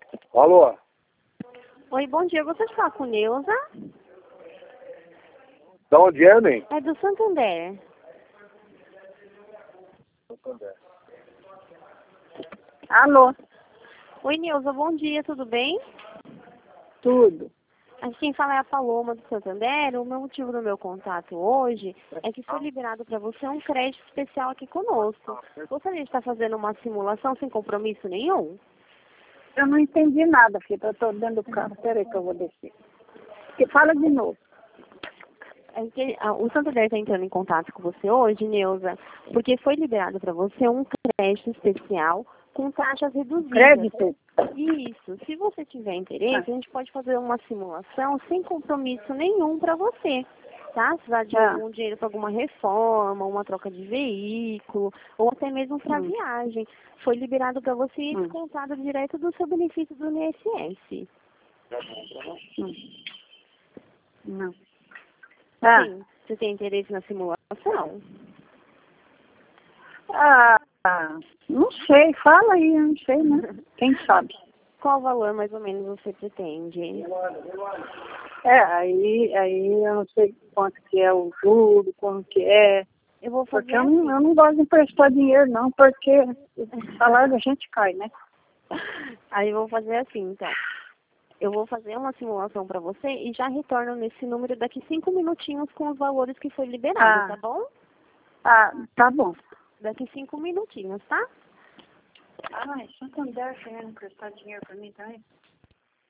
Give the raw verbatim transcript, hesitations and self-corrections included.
Alô? Oi, bom dia. Você está com Neuza? Da onde é, nem? É do Santander. Santander. Alô? Oi, Neuza, bom dia, tudo bem? Tudo. A quem fala é a Paloma do Santander. O meu motivo do meu contato hoje é que foi liberado para você um crédito especial aqui conosco. Gostaria de estar fazendo uma simulação sem compromisso nenhum? Eu não entendi nada, filha. Eu estou dentro do carro. Peraí que eu vou descer. Que fala de novo. É que, ah, o Santander está entrando em contato com você hoje, Neuza, porque foi liberado para você um crédito especial com taxas reduzidas. Crédito? Isso. Se você tiver interesse, Ah. a gente pode fazer uma simulação sem compromisso nenhum para você. Tá? Se precisar de Ah. algum dinheiro para alguma reforma, uma troca de veículo, ou até mesmo para Hum. viagem. Foi liberado para você e Hum. descontado direto do seu benefício do I N S S. Hum. Não. Ah. Sim. Você tem interesse na simulação? Ah, não sei. Fala aí, eu não sei, né? Quem sabe? Qual valor mais ou menos você pretende? É, aí, aí eu não sei quanto que é o juro, quanto que é. Eu vou fazer Porque eu assim. não, eu não gosto de emprestar dinheiro, não, porque o salário da gente cai, né? Aí eu vou fazer assim, então. Eu vou fazer uma simulação para você e já retorno nesse número daqui cinco minutinhos com os valores que foi liberado, Ah. tá bom? Ah, tá bom. Daqui cinco minutinhos, tá? Ai, Santander querendo emprestar dinheiro pra mim também.